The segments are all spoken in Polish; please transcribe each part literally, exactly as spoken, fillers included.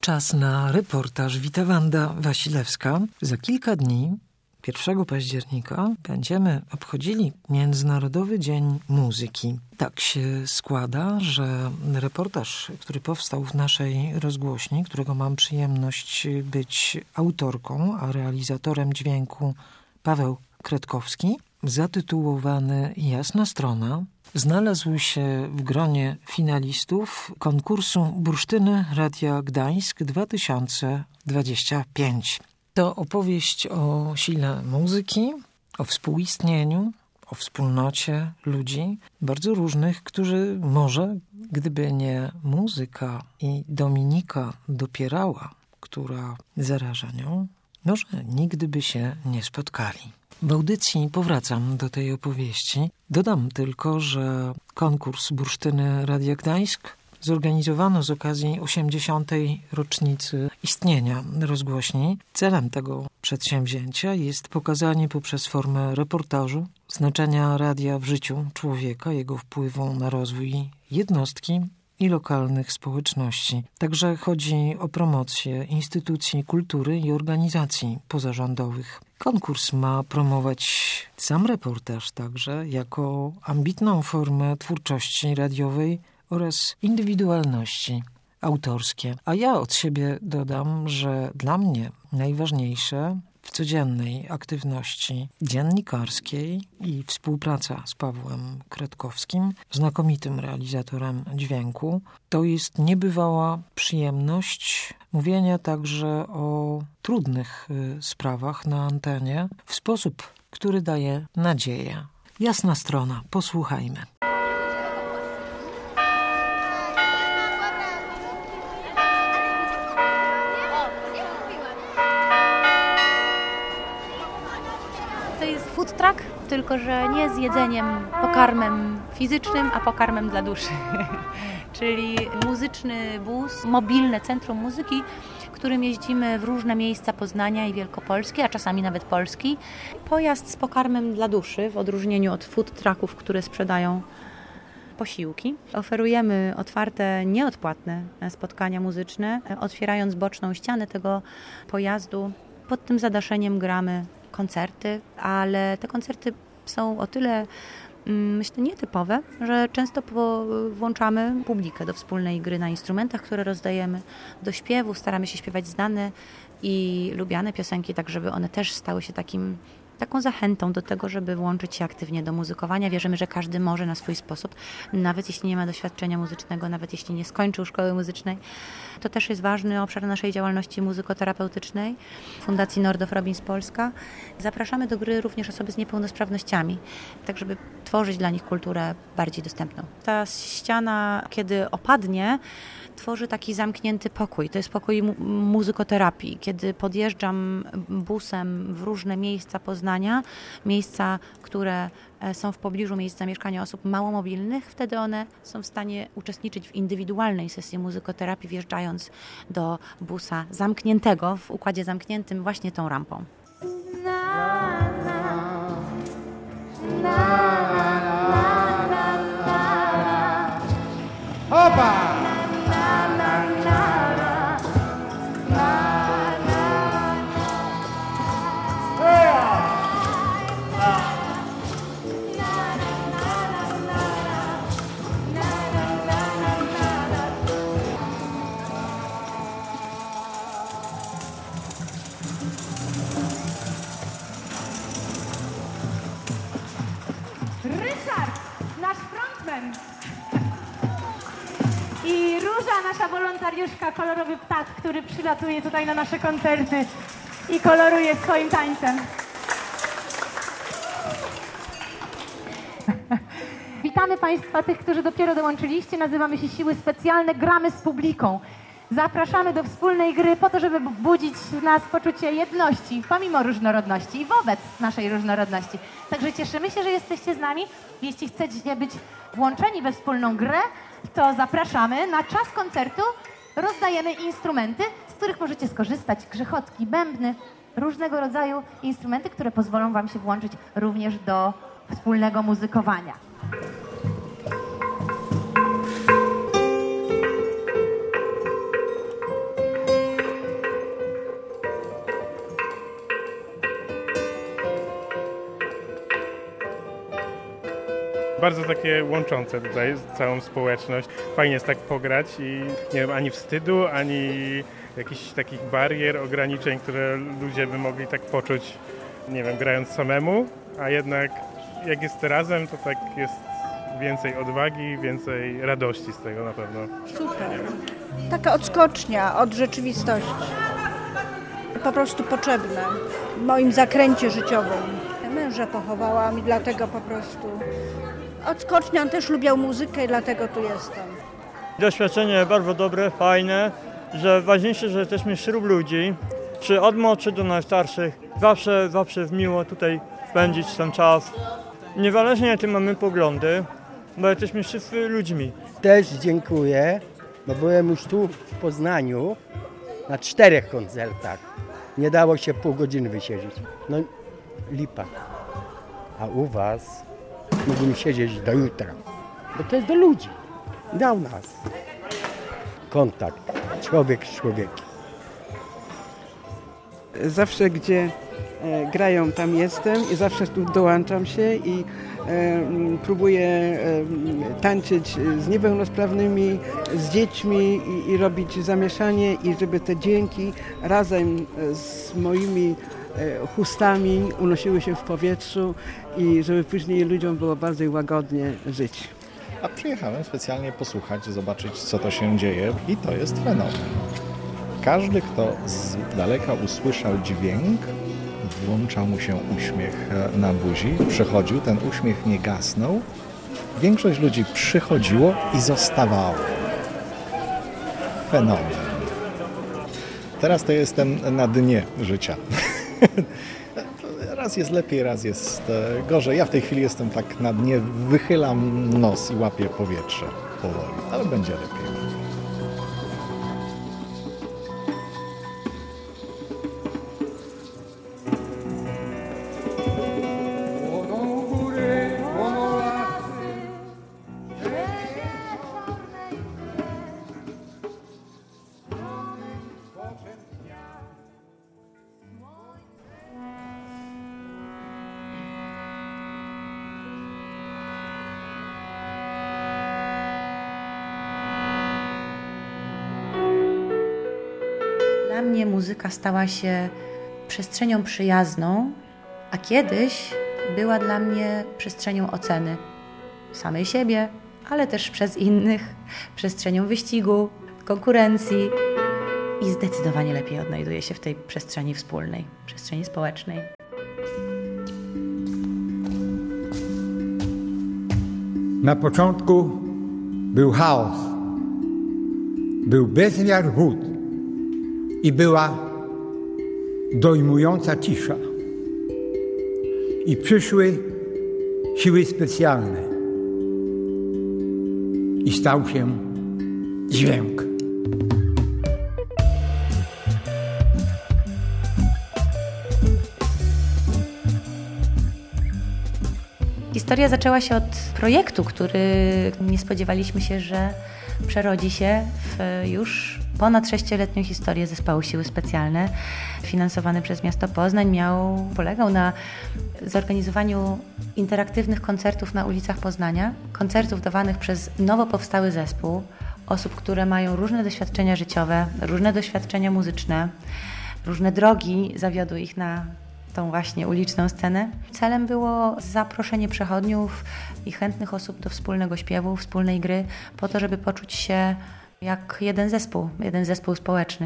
Czas na reportaż. Wita Wanda Wasilewska. Za kilka dni, pierwszego października, będziemy obchodzili Międzynarodowy Dzień Muzyki. Tak się składa, że reportaż, który powstał w naszej rozgłośni, którego mam przyjemność być autorką, a realizatorem dźwięku Paweł Kretkowski, zatytułowany Jasna Strona, znalazł się w gronie finalistów konkursu Bursztyny Radia Gdańsk dwa tysiące dwudziesty piąty. To opowieść o sile muzyki, o współistnieniu, o wspólnocie ludzi bardzo różnych, którzy może, gdyby nie muzyka i Dominika Dopierała, która zaraża nią, może nigdy by się nie spotkali. W audycji powracam do tej opowieści. Dodam tylko, że konkurs Bursztyny Radia Gdańsk zorganizowano z okazji osiemdziesiątej rocznicy istnienia rozgłośni. Celem tego przedsięwzięcia jest pokazanie poprzez formę reportażu znaczenia radia w życiu człowieka, jego wpływu na rozwój jednostki i lokalnych społeczności. Także chodzi o promocję instytucji kultury i organizacji pozarządowych. Konkurs ma promować sam reportaż także jako ambitną formę twórczości radiowej oraz indywidualności autorskie. A ja od siebie dodam, że dla mnie najważniejsze w codziennej aktywności dziennikarskiej i współpraca z Pawłem Kretkowskim, znakomitym realizatorem dźwięku, to jest niebywała przyjemność mówienia także o trudnych sprawach na antenie w sposób, który daje nadzieję. Jasna strona, posłuchajmy. Food truck, tylko że nie z jedzeniem, pokarmem fizycznym, a pokarmem dla duszy. Czyli muzyczny bus, mobilne centrum muzyki, którym jeździmy w różne miejsca Poznania i Wielkopolski, a czasami nawet Polski. Pojazd z pokarmem dla duszy, w odróżnieniu od food trucków, które sprzedają posiłki. Oferujemy otwarte, nieodpłatne spotkania muzyczne, otwierając boczną ścianę tego pojazdu. Pod tym zadaszeniem gramy koncerty, ale te koncerty są o tyle, myślę, nietypowe, że często włączamy publikę do wspólnej gry na instrumentach, które rozdajemy, do śpiewu. Staramy się śpiewać znane i lubiane piosenki, tak żeby one też stały się takim taką zachętą do tego, żeby włączyć się aktywnie do muzykowania. Wierzymy, że każdy może na swój sposób, nawet jeśli nie ma doświadczenia muzycznego, nawet jeśli nie skończył szkoły muzycznej. To też jest ważny obszar naszej działalności muzykoterapeutycznej Fundacji Nordow Robbins Polska. Zapraszamy do gry również osoby z niepełnosprawnościami, tak żeby tworzyć dla nich kulturę bardziej dostępną. Ta ściana, kiedy opadnie, tworzy taki zamknięty pokój. To jest pokój mu- muzykoterapii. Kiedy podjeżdżam busem w różne miejsca Poznania, miejsca, które są w pobliżu miejsc zamieszkania osób małomobilnych, wtedy one są w stanie uczestniczyć w indywidualnej sesji muzykoterapii, wjeżdżając do busa zamkniętego, w układzie zamkniętym właśnie tą rampą. Na, na, na, na, na, na. Opa! I Róża, nasza wolontariuszka, kolorowy ptak, który przylatuje tutaj na nasze koncerty i koloruje swoim tańcem. Witamy Państwa, tych, którzy dopiero dołączyliście. Nazywamy się Siły Specjalne, gramy z publiką. Zapraszamy do wspólnej gry po to, żeby budzić w nas poczucie jedności, pomimo różnorodności i wobec naszej różnorodności. Także cieszymy się, że jesteście z nami. Jeśli chcecie być włączeni we wspólną grę, to zapraszamy. Na czas koncertu rozdajemy instrumenty, z których możecie skorzystać. Grzechotki, bębny, różnego rodzaju instrumenty, które pozwolą Wam się włączyć również do wspólnego muzykowania. bardzo takie łączące tutaj całą społeczność. Fajnie jest tak pograć i nie wiem, ani wstydu, ani jakichś takich barier, ograniczeń, które ludzie by mogli tak poczuć, nie wiem, grając samemu, a jednak jak jest razem, to tak jest więcej odwagi, więcej radości z tego na pewno. Super. Taka odskocznia od rzeczywistości. Po prostu potrzebna w moim zakręcie życiowym. Męża pochowałam i dlatego po prostu odskocznia. On też lubiał muzykę i dlatego tu jestem. Doświadczenie bardzo dobre, fajne, że ważniejsze, że jesteśmy wśród ludzi, czy od młodszych do najstarszych. Zawsze, zawsze miło tutaj spędzić ten czas. Niezależnie jakie mamy poglądy, bo jesteśmy wszyscy ludźmi. Też dziękuję, bo byłem już tu w Poznaniu na czterech koncertach. Nie dało się pół godziny wysiedzieć. No lipa. A u was mógłbym siedzieć do jutra. Bo to jest do ludzi. Dał nas. Kontakt. Człowiek z człowiekiem. Zawsze gdzie e, grają, tam jestem i zawsze tu dołączam się i e, próbuję e, tańczyć z niepełnosprawnymi, z dziećmi i, i robić zamieszanie i żeby te dźwięki razem z moimi e, chustami unosiły się w powietrzu i żeby później ludziom było bardziej łagodnie żyć. A przyjechałem specjalnie posłuchać, zobaczyć, co to się dzieje i to jest fenomen. Każdy, kto z daleka usłyszał dźwięk, włączał mu się uśmiech na buzi, przychodził, ten uśmiech nie gasnął. Większość ludzi przychodziło i zostawało. Fenomen. Teraz to jestem na dnie życia. Raz jest lepiej, raz jest gorzej. Ja w tej chwili jestem tak na dnie, wychylam nos i łapię powietrze powoli, ale będzie lepiej. Dla mnie muzyka stała się przestrzenią przyjazną, a kiedyś była dla mnie przestrzenią oceny samej siebie, ale też przez innych, przestrzenią wyścigu, konkurencji i zdecydowanie lepiej odnajduję się w tej przestrzeni wspólnej, przestrzeni społecznej. Na początku był chaos, był bezmiar wód i była dojmująca cisza. I przyszły siły specjalne i stał się dźwięk. Historia zaczęła się od projektu, który nie spodziewaliśmy się, że przerodzi się w już ponad sześcioletnią historię zespołu Siły Specjalne, finansowany przez miasto Poznań. Miał, polegał na zorganizowaniu interaktywnych koncertów na ulicach Poznania, koncertów dawanych przez nowo powstały zespół, osób, które mają różne doświadczenia życiowe, różne doświadczenia muzyczne, różne drogi zawiodły ich na tą właśnie uliczną scenę. Celem było zaproszenie przechodniów i chętnych osób do wspólnego śpiewu, wspólnej gry, po to, żeby poczuć się jak jeden zespół, jeden zespół społeczny.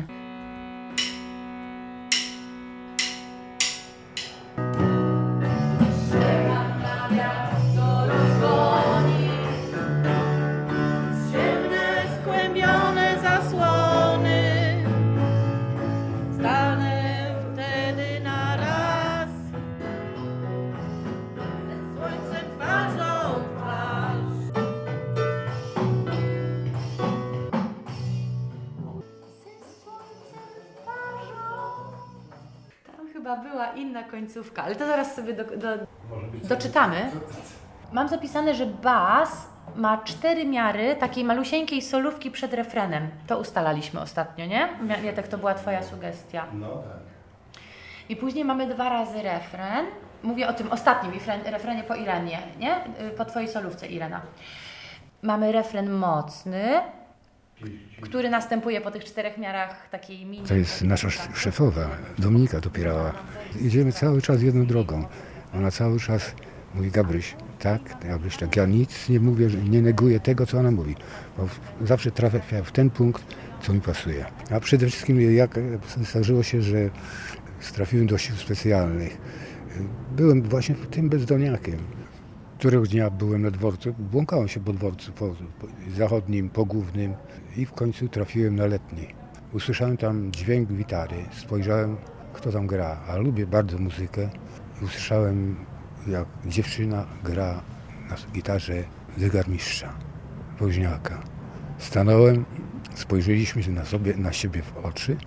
Chyba była inna końcówka, ale to zaraz sobie do, do, doczytamy. Mam zapisane, że bas ma cztery miary takiej malusieńkiej solówki przed refrenem. To ustalaliśmy ostatnio, nie? Mietek, to była twoja sugestia. No tak. I później mamy dwa razy refren Mówię o tym ostatnim refrenie po Irenie, nie? Po twojej solówce, Irena. Mamy refren mocny, który następuje po tych czterech miarach takiej mini... To jest nasza szefowa, Dominika Dopierała. Idziemy cały czas jedną drogą. Ona cały czas mówi: Gabryś, tak, Gabryś, tak. Ja nic nie mówię, nie neguję tego, co ona mówi. Bo zawsze trafia w ten punkt, co mi pasuje. A przede wszystkim, jak zdarzyło się, że trafiłem do sił specjalnych. Byłem właśnie tym bezdolniakiem. Któregoś dnia byłem na dworcu, błąkałem się po dworcu, po, po zachodnim, po głównym i w końcu trafiłem na letni. Usłyszałem tam dźwięk gitary, spojrzałem, kto tam gra, a lubię bardzo muzykę. I usłyszałem, jak dziewczyna gra na gitarze zegarmistrza, woźniaka. Stanąłem, spojrzeliśmy się na, sobie, na siebie w oczy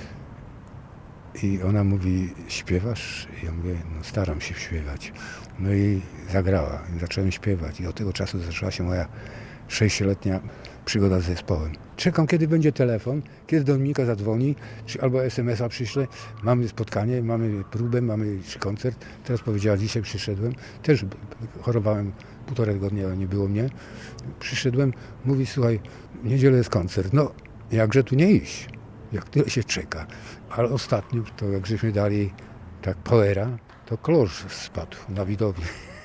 i ona mówi: śpiewasz? Ja mówię: no staram się śpiewać. No i zagrała, i zacząłem śpiewać i od tego czasu zaczęła się moja sześcioletnia przygoda z zespołem. Czekam, kiedy będzie telefon, kiedy Dominika zadzwoni, czy albo es em es a przyśle, mamy spotkanie, mamy próbę, mamy koncert. Teraz powiedziała: dzisiaj przyszedłem, też chorowałem półtora tygodnia, nie było mnie. Przyszedłem, mówi: słuchaj, w niedzielę jest koncert. No, jakże tu nie iść, jak tyle się czeka. Ale ostatnio, to jak żeśmy dali tak poera, to klosz spadł na widowni.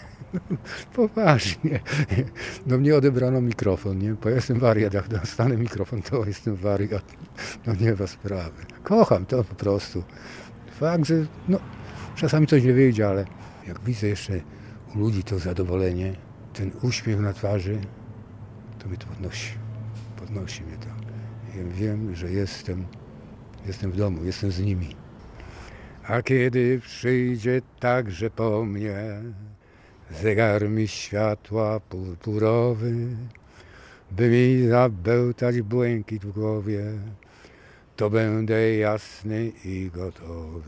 Poważnie. No mnie odebrano mikrofon, nie? Bo ja jestem wariat, jak dostanę mikrofon, to jestem wariat. No nie ma sprawy. Kocham to po prostu. Fakt, że no, czasami coś nie wyjdzie, ale jak widzę jeszcze u ludzi to zadowolenie, ten uśmiech na twarzy, to mnie to podnosi. Podnosi mnie to. Ja wiem, że jestem, jestem w domu, jestem z nimi. A kiedy przyjdzie także po mnie zegar mi światła purpurowy, by mi zabełtać błękit w głowie, to będę jasny i gotowy.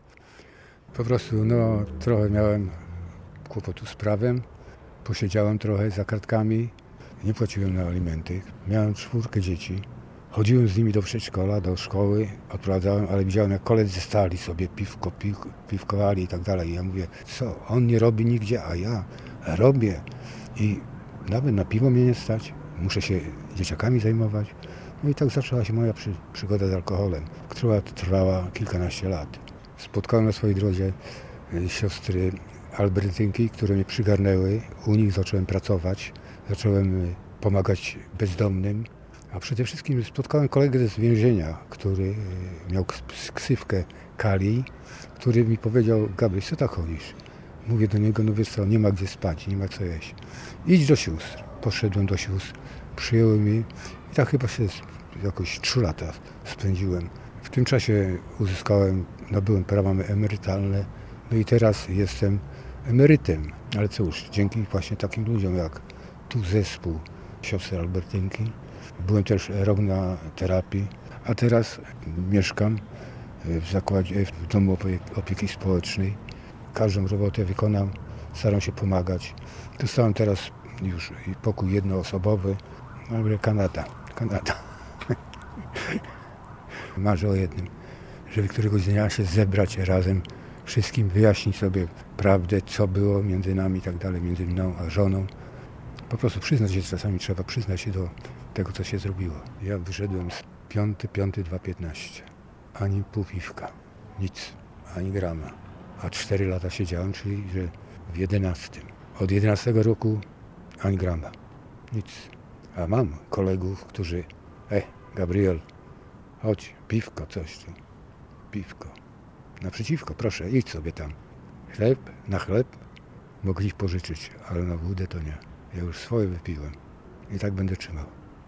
Po prostu no trochę miałem kłopotu z prawem, posiedziałem trochę za kartkami, nie płaciłem na alimenty, miałem czwórkę dzieci. Chodziłem z nimi do przedszkola, do szkoły, odprowadzałem, ale widziałem, jak koledzy stali sobie, piwko, piw, piwkowali i tak dalej. I ja mówię: co, on nie robi nigdzie, a ja robię. I nawet na piwo mnie nie stać, muszę się dzieciakami zajmować. No i tak zaczęła się moja przy, przygoda z alkoholem, która trwała kilkanaście lat. Spotkałem na swojej drodze siostry Albertynki, które mnie przygarnęły. U nich zacząłem pracować, zacząłem pomagać bezdomnym. A przede wszystkim spotkałem kolegę z więzienia, który miał ksywkę Kali, który mi powiedział: Gabryś, co tak chodzisz? Mówię do niego: no wiesz co, nie ma gdzie spać, nie ma co jeść. Idź do sióstr. Poszedłem do sióstr, przyjęły mnie i tak chyba się jakoś trzy lata spędziłem. W tym czasie uzyskałem, nabyłem prawa emerytalne, no i teraz jestem emerytem. Ale cóż, dzięki właśnie takim ludziom jak tu zespół siostry Albertynki. Byłem też rok na terapii, a teraz mieszkam w zakładzie, w domu opieki społecznej. Każdą robotę wykonam, staram się pomagać. Dostałem teraz już pokój jednoosobowy, ale Kanada, Kanada. Marzę o jednym, żeby któregoś dnia się zebrać razem, wszystkim wyjaśnić sobie prawdę, co było między nami i tak dalej, między mną a żoną. Po prostu przyznać się, czasami trzeba przyznać się do tego, co się zrobiło. Ja wyszedłem z piąty, piąty, dwa piętnaście. Ani pół piwka, nic, ani grama. A cztery lata siedziałem, czyli że w jedenastym. Od jedenastego roku ani grama, nic. A mam kolegów, którzy: e, Gabriel, chodź, piwko, coś tu, piwko. Naprzeciwko, proszę, idź sobie tam. Chleb, na chleb mogli pożyczyć, ale na wódę to nie. Ja już swoje wypiłem i tak będę trzymał.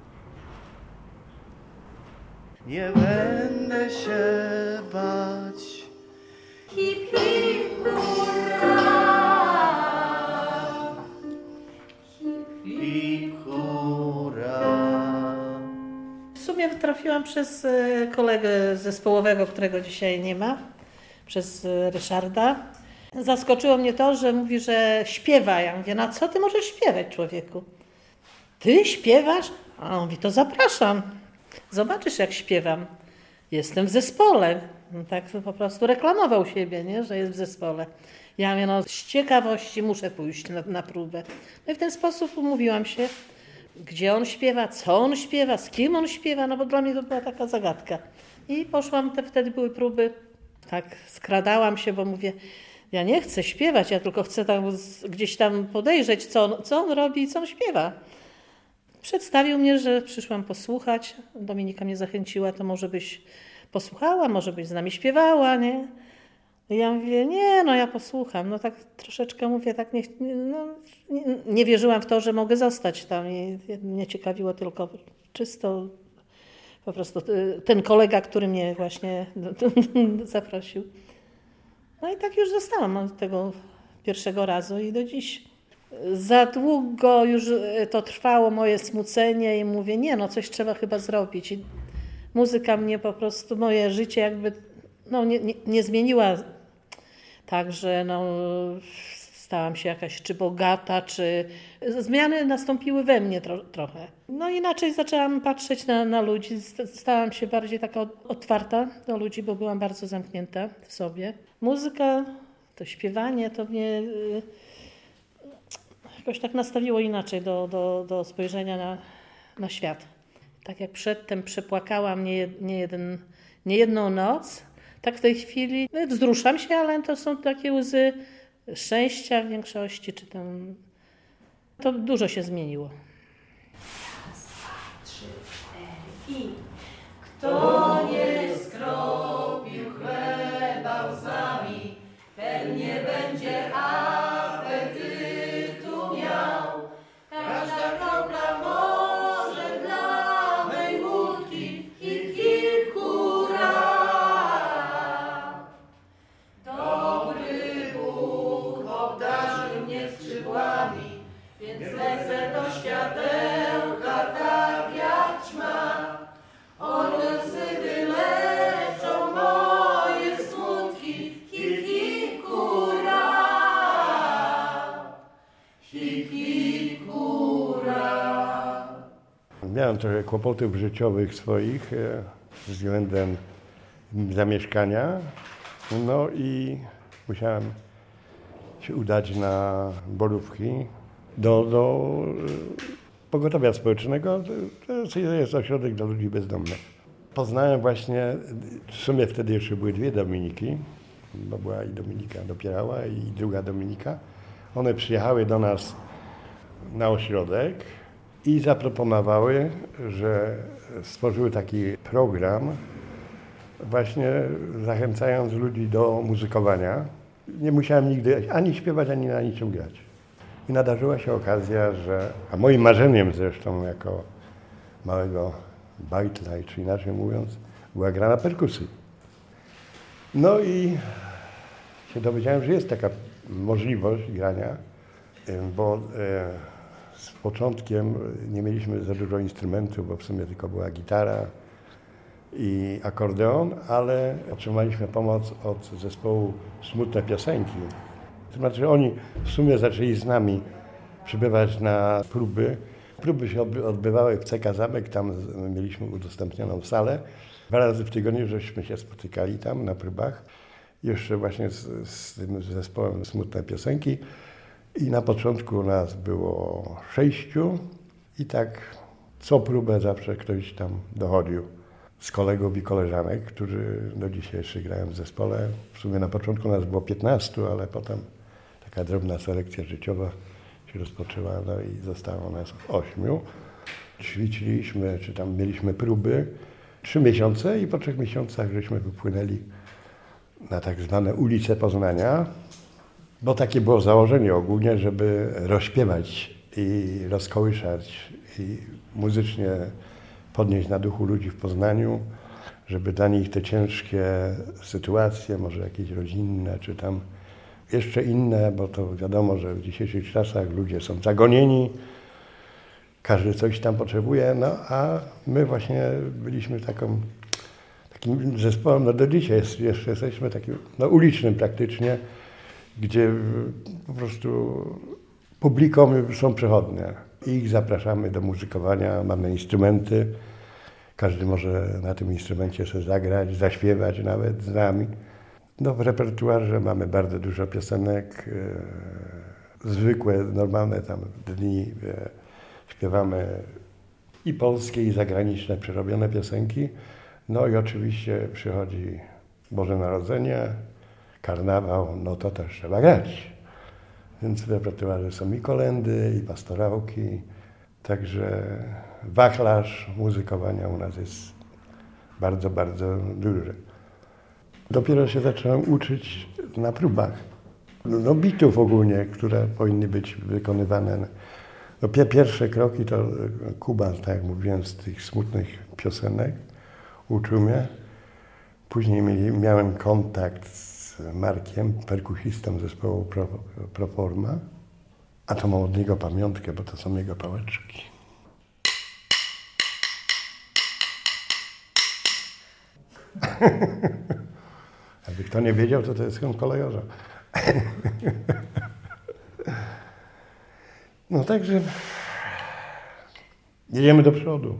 Nie będę się bać. Hip, hip, hurra! Hip, hip, hurra! W sumie trafiłam przez kolegę zespołowego, którego dzisiaj nie ma, przez Ryszarda. Zaskoczyło mnie to, że mówi, że śpiewa. Ja mówię: no co ty możesz śpiewać, człowieku? Ty śpiewasz? A on mówi: to zapraszam. Zobaczysz, jak śpiewam. jestem w zespole. No tak po prostu reklamował siebie, nie? Że jest w zespole. Ja mówię, no z ciekawości muszę pójść na, na próbę. No i w ten sposób umówiłam się, gdzie on śpiewa, co on śpiewa, z kim on śpiewa, no bo dla mnie to była taka zagadka. I poszłam, te, wtedy były próby, tak skradałam się, bo mówię, ja nie chcę śpiewać, ja tylko chcę tam, gdzieś tam podejrzeć, co on, co on robi i co on śpiewa. Przedstawił mnie, że przyszłam posłuchać, Dominika mnie zachęciła, to może byś posłuchała, może byś z nami śpiewała, nie? I ja mówię, nie, no ja posłucham. No tak troszeczkę mówię, tak nie, no, nie, nie wierzyłam w to, że mogę zostać tam. I mnie ciekawiło tylko czysto po prostu ten kolega, który mnie właśnie zaprosił. No i tak już zostałam od tego pierwszego razu i do dziś. Za długo już to trwało moje smucenie i mówię, nie, no coś trzeba chyba zrobić. I muzyka mnie po prostu, moje życie jakby no, nie, nie, nie zmieniła tak, że no, stałam się jakaś czy bogata, czy zmiany nastąpiły we mnie tro, trochę. No inaczej zaczęłam patrzeć na, na ludzi, stałam się bardziej taka otwarta do ludzi, bo byłam bardzo zamknięta w sobie. Muzyka, to śpiewanie, to mnie y, jakoś tak nastawiło inaczej do, do, do spojrzenia na, na świat. Tak jak przedtem przepłakałam nie, nie, jeden, nie jedną noc, tak w tej chwili wzruszam się, ale to są takie łzy szczęścia w większości, czy tam... To dużo się zmieniło. Raz, dwa, trzy, cztery i... Kto nie skropił chleba łzami, ten nie będzie apetytu miał. Każda kropla może dla mej łódki i kilku ram. Dobry Bóg obdarzył mnie skrzydłami, więc lecę do światełka tak jak ćma. Orlosy wyleczą moje smutki i kilku ram. I kilku ram. Miałem trochę kłopotów życiowych swoich e, względem zamieszkania, no i musiałem się udać na Borówki do, do pogotowia społecznego. To jest ośrodek dla ludzi bezdomnych. Poznałem właśnie, w sumie wtedy jeszcze były dwie Dominiki, bo była i Dominika Dopierała i druga Dominika. One przyjechały do nas na ośrodek i zaproponowały, że stworzyły taki program, właśnie zachęcając ludzi do muzykowania. Nie musiałem nigdy ani śpiewać, ani na niczym grać. I nadarzyła się okazja, że, a moim marzeniem zresztą jako małego bajtla, czy inaczej mówiąc, była gra na perkusji. No i się dowiedziałem, że jest taka możliwość grania, bo z początkiem nie mieliśmy za dużo instrumentów, bo w sumie tylko była gitara i akordeon, ale otrzymaliśmy pomoc od zespołu Smutne Piosenki. To znaczy oni w sumie zaczęli z nami przybywać na próby. Próby się odbywały w C K Zamek, tam mieliśmy udostępnioną salę. Dwa razy w tygodniu żeśmy się spotykali tam na próbach. Jeszcze właśnie z, z tym zespołem Smutne Piosenki. I na początku nas było sześciu i tak co próbę zawsze ktoś tam dochodził z kolegów i koleżanek, którzy do dzisiaj jeszcze grają w zespole. W sumie na początku nas było piętnastu, ale potem taka drobna selekcja życiowa się rozpoczęła, no i zostało nas ośmiu. Ćwiczyliśmy, czy tam mieliśmy próby trzy miesiące i po trzech miesiącach żeśmy wypłynęli na tak zwane ulice Poznania, bo takie było założenie ogólnie, żeby rozśpiewać i rozkołyszać i muzycznie podnieść na duchu ludzi w Poznaniu, żeby dla nich te ciężkie sytuacje, może jakieś rodzinne, czy tam jeszcze inne, bo to wiadomo, że w dzisiejszych czasach ludzie są zagonieni, każdy coś tam potrzebuje, no a my właśnie byliśmy taką, takim zespołem, no do dzisiaj jest, jeszcze jesteśmy takim no, ulicznym praktycznie, gdzie po prostu publikom są przechodnie i ich zapraszamy do muzykowania, mamy instrumenty Każdy może na tym instrumencie sobie zagrać, zaśpiewać nawet z nami. No, w repertuarze mamy bardzo dużo piosenek, e, zwykłe, normalne tam dni. E, śpiewamy i polskie, i zagraniczne, przerobione piosenki. No i oczywiście przychodzi Boże Narodzenie, karnawał, no to też trzeba grać. Więc w repertuarze są i kolędy, i pastorałki. Także wachlarz muzykowania u nas jest bardzo, bardzo duży. Dopiero się zacząłem uczyć na próbach. No bitów ogólnie, które powinny być wykonywane. No, pierwsze kroki to Kuba, tak jak mówiłem, z tych smutnych piosenek uczył mnie. Później mieli, miałem kontakt z Markiem, perkusistą zespołu Pro, Proforma. A to mam od niego pamiątkę, bo to są jego pałeczki. Jakby kto nie wiedział, to to jest on kolejorza. No także jedziemy do przodu.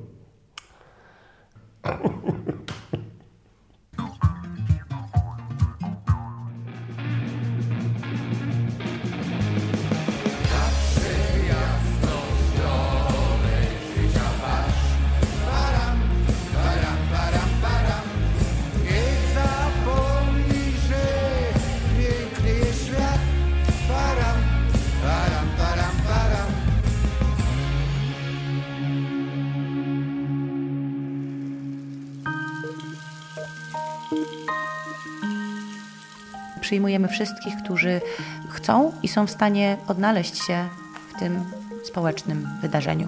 Przyjmujemy wszystkich, którzy chcą i są w stanie odnaleźć się w tym społecznym wydarzeniu.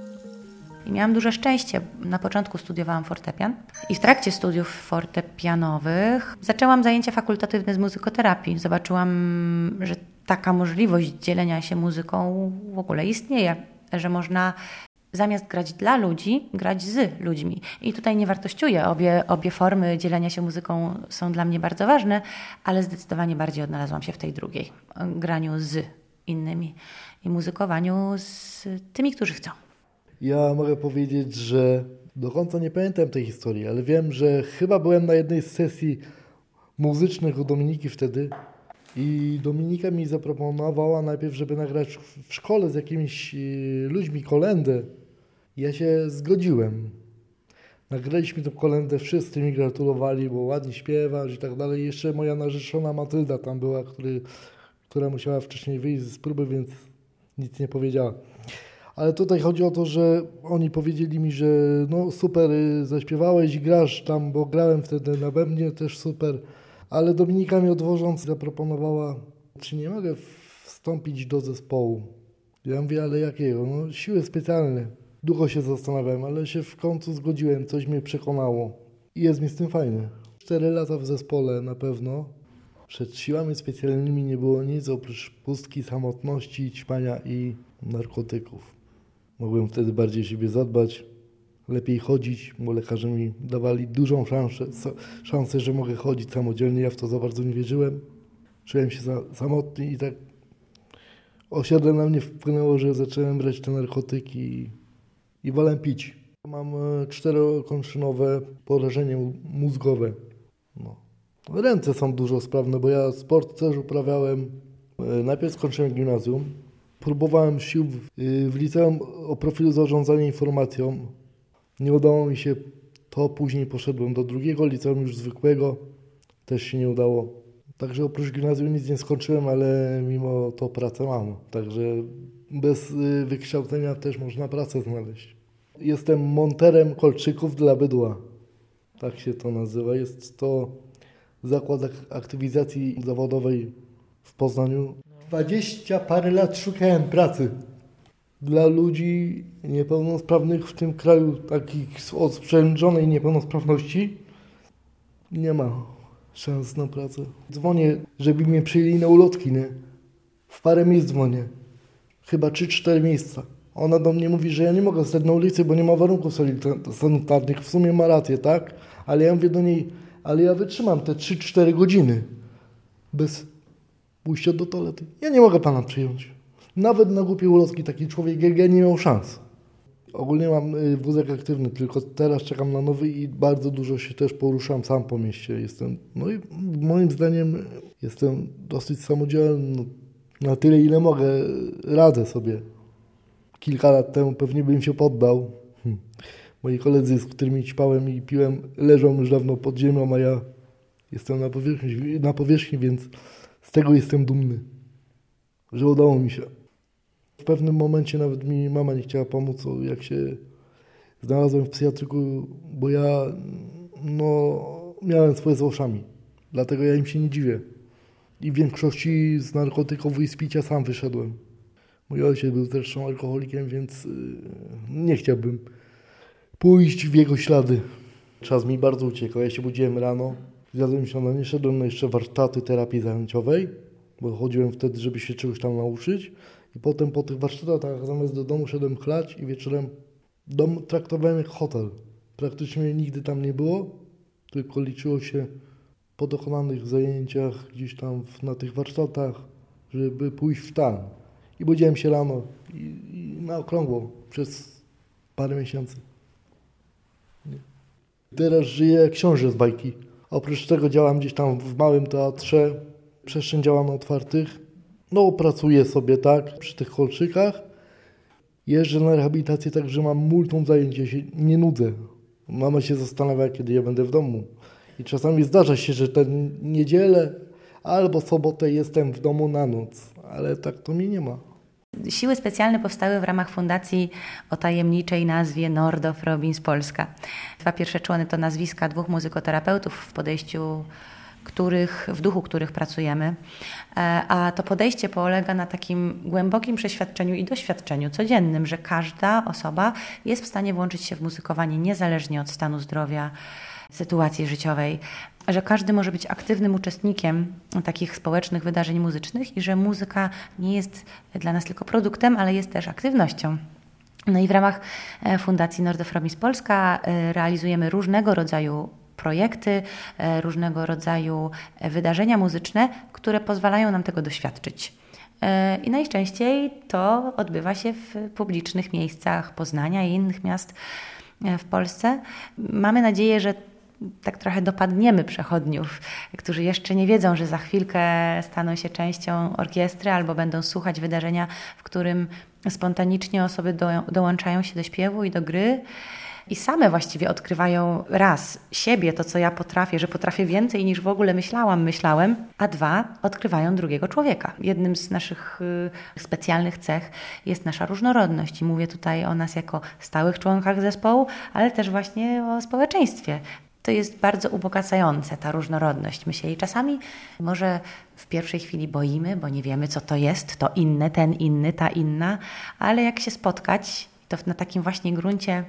I miałam duże szczęście. Na początku studiowałam fortepian i w trakcie studiów fortepianowych zaczęłam zajęcia fakultatywne z muzykoterapii. Zobaczyłam, że taka możliwość dzielenia się muzyką w ogóle istnieje, że można zamiast grać dla ludzi, grać z ludźmi. I tutaj nie wartościuję. Obie, obie formy dzielenia się muzyką są dla mnie bardzo ważne, ale zdecydowanie bardziej odnalazłam się w tej drugiej. Graniu z innymi i muzykowaniu z tymi, którzy chcą. Ja mogę powiedzieć, że do końca nie pamiętam tej historii, ale wiem, że chyba byłem na jednej z sesji muzycznych u Dominiki wtedy i Dominika mi zaproponowała najpierw, żeby nagrać w szkole z jakimiś ludźmi kolędę. Ja się zgodziłem. Nagraliśmy tę kolędę, wszyscy mi gratulowali, bo ładnie śpiewasz i tak dalej. Jeszcze moja narzeczona Matylda tam była, który, która musiała wcześniej wyjść z próby, więc nic nie powiedziała. Ale tutaj chodzi o to, że oni powiedzieli mi, że no super, zaśpiewałeś i grasz tam, bo grałem wtedy na bębnie, też super. Ale Dominika mnie odwożąc zaproponowała, czy nie mogę wstąpić do zespołu. Ja mówię, ale jakiego? No siły specjalne. Długo się zastanawiałem, ale się w końcu zgodziłem, coś mnie przekonało. I jest mi z tym fajnie. Cztery lata w zespole na pewno. Przed siłami specjalnymi nie było nic oprócz pustki, samotności, ćpania i narkotyków. Mogłem wtedy bardziej siebie zadbać, lepiej chodzić, bo lekarze mi dawali dużą szansę, szansę, że mogę chodzić samodzielnie. Ja w to za bardzo nie wierzyłem. Czułem się za, samotny i tak osiadle na mnie wpłynęło, że zacząłem brać te narkotyki i, i wolę pić. Mam czterokończynowe porażenie mózgowe. No. Ręce są dużo sprawne, bo ja sport też uprawiałem. Najpierw skończyłem gimnazjum. Próbowałem sił w, w liceum o profilu zarządzania informacją. Nie udało mi się to, później poszedłem do drugiego liceum już zwykłego. Też się nie udało. Także oprócz gimnazjum nic nie skończyłem, ale mimo to pracę mam. Także bez wykształcenia też można pracę znaleźć. Jestem monterem kolczyków dla bydła. Tak się to nazywa. Jest to zakład aktywizacji zawodowej w Poznaniu. Dwadzieścia parę lat szukałem pracy dla ludzi niepełnosprawnych w tym kraju, takich o sprzężonej niepełnosprawności. Nie ma szans na pracę. Dzwonię, żeby mnie przyjęli na ulotki, nie? W parę miejsc dzwonię. Chyba trzy cztery miejsca. Ona do mnie mówi, że ja nie mogę stać na ulicy, bo nie ma warunków sanitarnych. W sumie ma rację, tak? Ale ja mówię do niej, ale ja wytrzymam te trzy cztery godziny bez pójścia do toalety. Ja nie mogę pana przyjąć. Nawet na głupie ulotki taki człowiek jak ja nie miał szans. Ogólnie mam y, wózek aktywny, tylko teraz czekam na nowy i bardzo dużo się też poruszam sam po mieście. Jestem, no i moim zdaniem jestem dosyć samodzielny. No, na tyle, ile mogę, radzę sobie. Kilka lat temu pewnie bym się poddał. Hm. Moi koledzy, z którymi ćpałem i piłem, leżą już dawno pod ziemią, a ja jestem na powierzchni, na powierzchni, więc z tego jestem dumny, że udało mi się. W pewnym momencie nawet mi mama nie chciała pomóc, jak się znalazłem w psychiatryku, bo ja no, miałem swoje z łoszami. Dlatego ja im się nie dziwię. I w większości z narkotyków i z picia sam wyszedłem. Mój ojciec był zresztą alkoholikiem, więc nie chciałbym pójść w jego ślady. Czas mi bardzo uciekał. Ja się budziłem rano, zjadłem śniadanie, szedłem na jeszcze warsztaty terapii zajęciowej, bo chodziłem wtedy, żeby się czegoś tam nauczyć. I potem po tych warsztatach zamiast do domu szedłem chlać i wieczorem dom traktowałem jak hotel. Praktycznie nigdy tam nie było, tylko liczyło się po dokonanych zajęciach gdzieś tam w, na tych warsztatach, żeby pójść w stan. I budziłem się rano i, i na okrągło przez parę miesięcy. Nie. Teraz żyję jak książę z bajki. Oprócz tego działam gdzieś tam w małym teatrze, przestrzeń działa na otwartych. No pracuję sobie tak przy tych kolczykach. Jeżdżę na rehabilitację, także mam multum zajęć, ja się nie nudzę. Mama się zastanawia, kiedy ja będę w domu. I czasami zdarza się, że tę niedzielę albo sobotę jestem w domu na noc, ale tak to mi nie ma. Siły specjalne powstały w ramach fundacji o tajemniczej nazwie Nordow Robbins Polska. Dwa pierwsze człony to nazwiska dwóch muzykoterapeutów, w podejściu których, w duchu których pracujemy, a to podejście polega na takim głębokim przeświadczeniu i doświadczeniu codziennym, że każda osoba jest w stanie włączyć się w muzykowanie niezależnie od stanu zdrowia, sytuacji życiowej, że każdy może być aktywnym uczestnikiem takich społecznych wydarzeń muzycznych i że muzyka nie jest dla nas tylko produktem, ale jest też aktywnością. No i w ramach Fundacji Nordow Robbins Polska realizujemy różnego rodzaju projekty, różnego rodzaju wydarzenia muzyczne, które pozwalają nam tego doświadczyć. I najczęściej to odbywa się w publicznych miejscach Poznania i innych miast w Polsce. Mamy nadzieję, że tak trochę dopadniemy przechodniów, którzy jeszcze nie wiedzą, że za chwilkę staną się częścią orkiestry albo będą słuchać wydarzenia, w którym spontanicznie osoby do, dołączają się do śpiewu i do gry i same właściwie odkrywają raz siebie, to co ja potrafię, że potrafię więcej niż w ogóle myślałam, myślałem, a dwa, odkrywają drugiego człowieka. Jednym z naszych y, specjalnych cech jest nasza różnorodność i mówię tutaj o nas jako stałych członkach zespołu, ale też właśnie o społeczeństwie. To jest bardzo ubogacające, ta różnorodność. My się jej czasami może w pierwszej chwili boimy, bo nie wiemy, co to jest, to inne, ten inny, ta inna, ale jak się spotkać, to na takim właśnie gruncie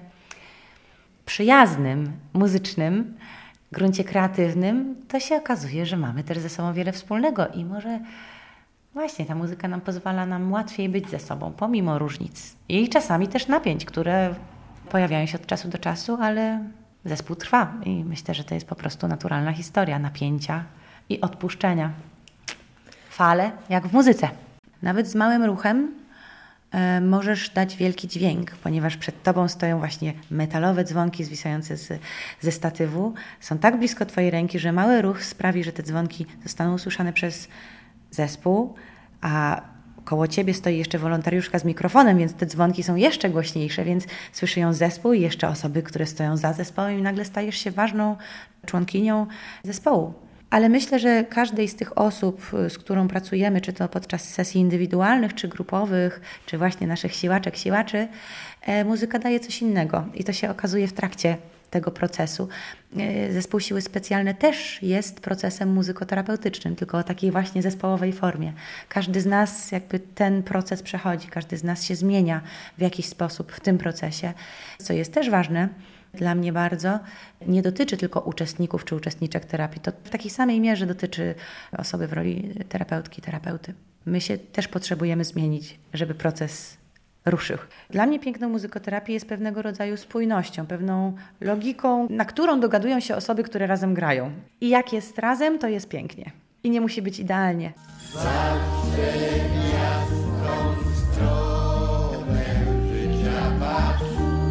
przyjaznym, muzycznym, gruncie kreatywnym, to się okazuje, że mamy też ze sobą wiele wspólnego i może właśnie ta muzyka nam pozwala nam łatwiej być ze sobą, pomimo różnic i czasami też napięć, które pojawiają się od czasu do czasu, ale zespół trwa i myślę, że to jest po prostu naturalna historia napięcia i odpuszczenia. Fale, jak w muzyce. Nawet z małym ruchem y, możesz dać wielki dźwięk, ponieważ przed tobą stoją właśnie metalowe dzwonki zwisające z, ze statywu. Są tak blisko twojej ręki, że mały ruch sprawi, że te dzwonki zostaną usłyszane przez zespół, a koło ciebie stoi jeszcze wolontariuszka z mikrofonem, więc te dzwonki są jeszcze głośniejsze, więc słyszy ją zespół i jeszcze osoby, które stoją za zespołem i nagle stajesz się ważną członkinią zespołu. Ale myślę, że każdej z tych osób, z którą pracujemy, czy to podczas sesji indywidualnych, czy grupowych, czy właśnie naszych siłaczek, siłaczy, muzyka daje coś innego i to się okazuje w trakcie tego procesu. Zespół Siły Specjalne też jest procesem muzykoterapeutycznym, tylko o takiej właśnie zespołowej formie. Każdy z nas jakby ten proces przechodzi, każdy z nas się zmienia w jakiś sposób w tym procesie, co jest też ważne dla mnie bardzo, nie dotyczy tylko uczestników czy uczestniczek terapii, to w takiej samej mierze dotyczy osoby w roli terapeutki, terapeuty. My się też potrzebujemy zmienić, żeby proces ruszył. Dla mnie piękną muzykoterapię jest pewnego rodzaju spójnością, pewną logiką, na którą dogadują się osoby, które razem grają. I jak jest razem, to jest pięknie. I nie musi być idealnie. Zawsze w jasną stronę życia patrz.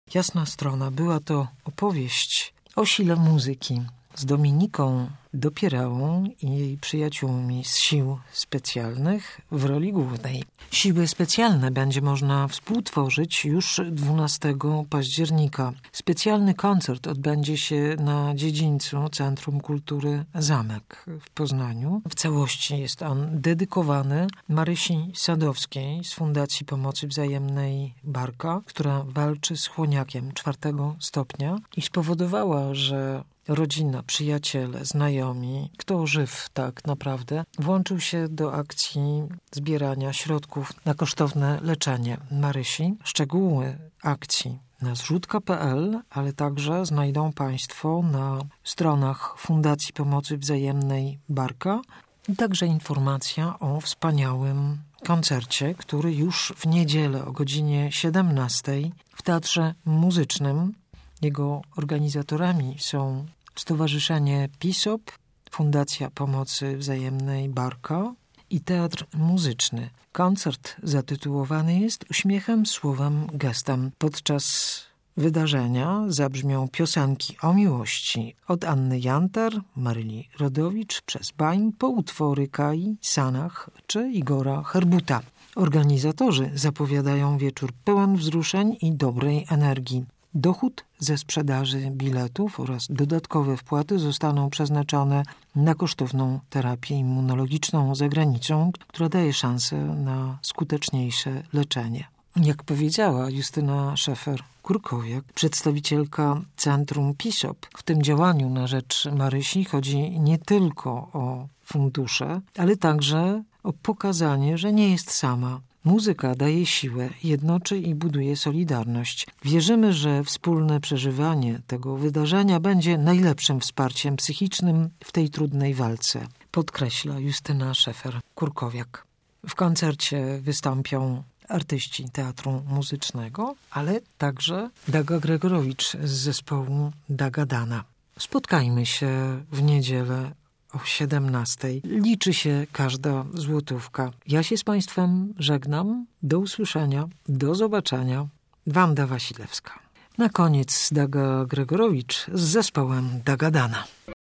Jasna strona. Była to opowieść o sile muzyki z Dominiką Dopierałą i jej przyjaciółmi z Sił Specjalnych w roli głównej. Siły Specjalne będzie można współtworzyć już dwunastego października. Specjalny koncert odbędzie się na dziedzińcu Centrum Kultury Zamek w Poznaniu. W całości jest on dedykowany Marysi Sadowskiej z Fundacji Pomocy Wzajemnej Barka, która walczy z chłoniakiem czwartego stopnia i spowodowała, że rodzina, przyjaciele, znajomi, kto żyw tak naprawdę, włączył się do akcji zbierania środków na kosztowne leczenie Marysi. Szczegóły akcji na zrzut kropka pe el, ale także znajdą Państwo na stronach Fundacji Pomocy Wzajemnej Barka. I także informacja o wspaniałym koncercie, który już w niedzielę o godzinie siedemnastej w Teatrze Muzycznym. Jego organizatorami są Stowarzyszenie PISOP, Fundacja Pomocy Wzajemnej Barka i Teatr Muzyczny. Koncert zatytułowany jest Uśmiechem, Słowem, Gestem. Podczas wydarzenia zabrzmią piosenki o miłości od Anny Jantar, Maryli Rodowicz, przez Bań, po utwory Kai, Sanach czy Igora Herbuta. Organizatorzy zapowiadają wieczór pełen wzruszeń i dobrej energii. Dochód ze sprzedaży biletów oraz dodatkowe wpłaty zostaną przeznaczone na kosztowną terapię immunologiczną za granicą, która daje szansę na skuteczniejsze leczenie. Jak powiedziała Justyna Szefer-Kurkowiak, przedstawicielka Centrum PISOP, w tym działaniu na rzecz Marysi chodzi nie tylko o fundusze, ale także o pokazanie, że nie jest sama. Muzyka daje siłę, jednoczy i buduje solidarność. Wierzymy, że wspólne przeżywanie tego wydarzenia będzie najlepszym wsparciem psychicznym w tej trudnej walce, podkreśla Justyna Szefer-Kurkowiak. W koncercie wystąpią artyści Teatru Muzycznego, ale także Daga Gregorowicz z zespołu Daga Dana. Spotkajmy się w niedzielę o siedemnastej. Liczy się każda złotówka. Ja się z Państwem żegnam. Do usłyszenia. Do zobaczenia. Wanda Wasilewska. Na koniec Daga Gregorowicz z zespołem Daga Dana.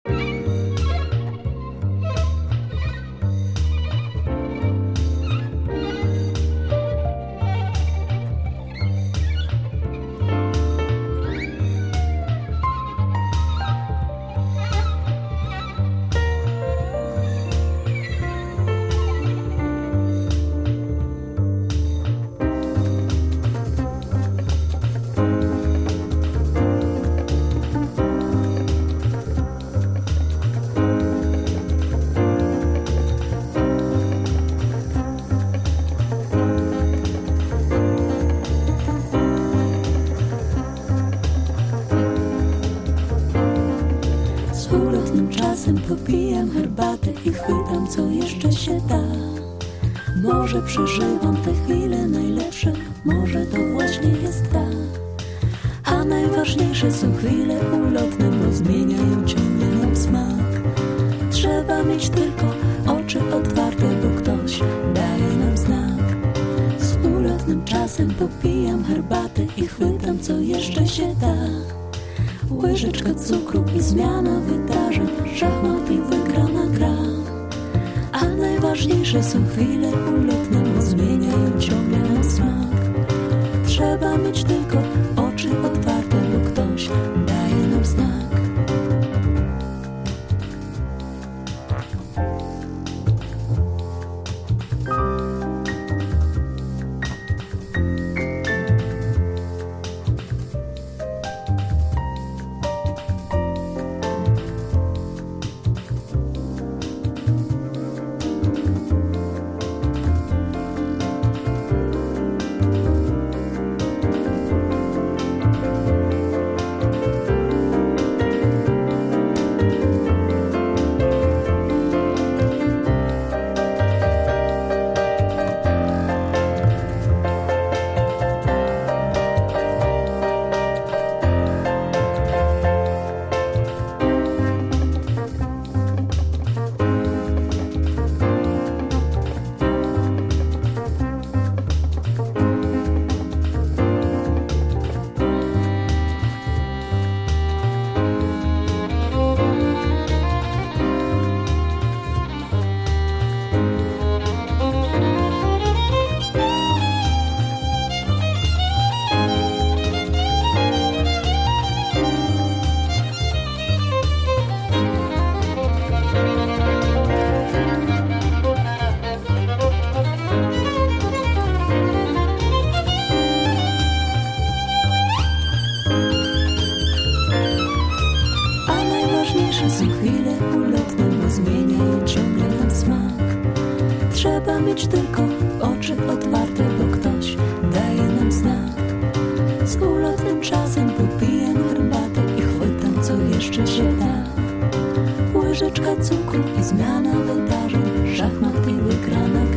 Popijam herbatę i chwytam, co jeszcze się da. Może przeżywam te chwile najlepsze, może to właśnie jest ta. A najważniejsze są chwile ulotne, bo zmieniają ciągle nam smak. Trzeba mieć tylko oczy otwarte, bo ktoś daje nam znak. Z ulotnym czasem popijam herbatę i chwytam, co jeszcze się da. Łyżeczka cukru i zmiana wydarzeń, szachmat i wygrana gra. A najważniejsze są chwile ulotne, bo zmieniają ciągle nam smak. Trzeba mieć tylko oczy otwarte, bo ktoś daje nam znak. Trzeba mieć tylko oczy otwarte, bo ktoś daje nam znak. Z ulotnym czasem popijam herbatę i chwytam, co jeszcze się da. Łyżeczka cukru i zmiana wydarzeń, szachmat i wygrana